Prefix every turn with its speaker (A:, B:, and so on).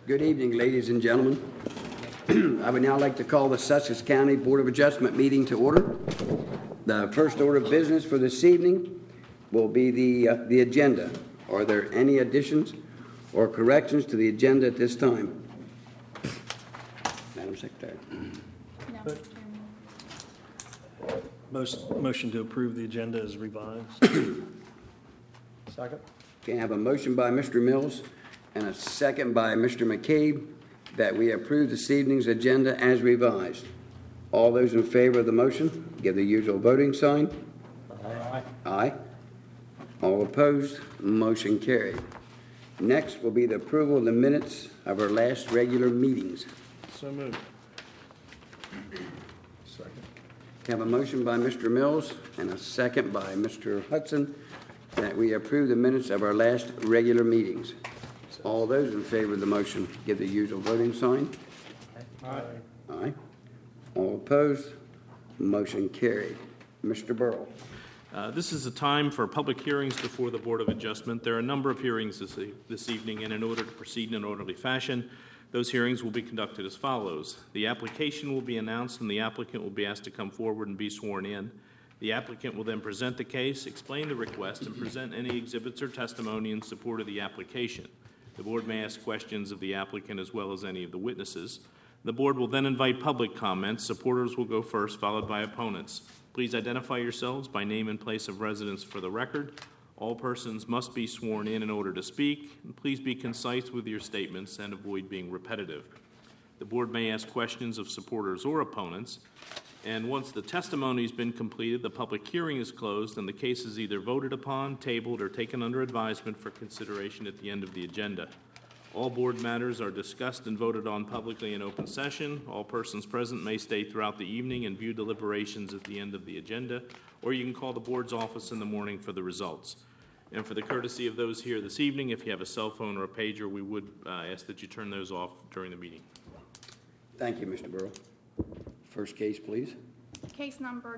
A: Good evening, ladies and gentlemen. I would now like to call the Sussex County Board of Adjustment meeting to order. The first order of business for this evening will be the agenda. Are there any additions or corrections to the agenda at this time? Madam Secretary.
B: No, Mr. Chairman.
C: Motion to approve the agenda as revised.
D: Second.
A: Okay, I have a motion by Mr. Mills and a second by Mr. McCabe that we approve this evening's agenda as revised. All those in favor of the motion, give the usual voting sign.
D: Aye.
A: Aye. All opposed, motion carried. Next will be the approval of the minutes of our last regular meetings.
C: So moved.
D: Second.
A: We have a motion by Mr. Mills and a second by Mr. Hudson that we approve the minutes of our last regular meetings. All those in favor of the motion, give the usual voting sign.
D: Aye.
A: Aye. All opposed, motion carried. Mr. Burrell.
E: This is a time for public hearings before the Board of Adjustment. There are a number of hearings this evening, and in order to proceed in an orderly fashion, those hearings will be conducted as follows. The application will be announced, and the applicant will be asked to come forward and be sworn in. The applicant will then present the case, explain the request, and present any exhibits or testimony in support of the application. The Board may ask questions of the applicant as well as any of the witnesses. The Board will then invite public comments. Supporters will go first, followed by opponents. Please identify yourselves by name and place of residence for the record. All persons must be sworn in order to speak. And please be concise with your statements and avoid being repetitive. The Board may ask questions of supporters or opponents. And once the testimony has been completed, the public hearing is closed, and the case is either voted upon, tabled, or taken under advisement for consideration at the end of the agenda. All board matters are discussed and voted on publicly in open session. All persons present may stay throughout the evening and view deliberations at the end of the agenda, or you can call the board's office in the morning for the results. And for the courtesy of those here this evening, if you have a cell phone or a pager, we would ask that you turn those off during the meeting.
A: Thank you, Mr. Burrell. First case, please.
B: Case number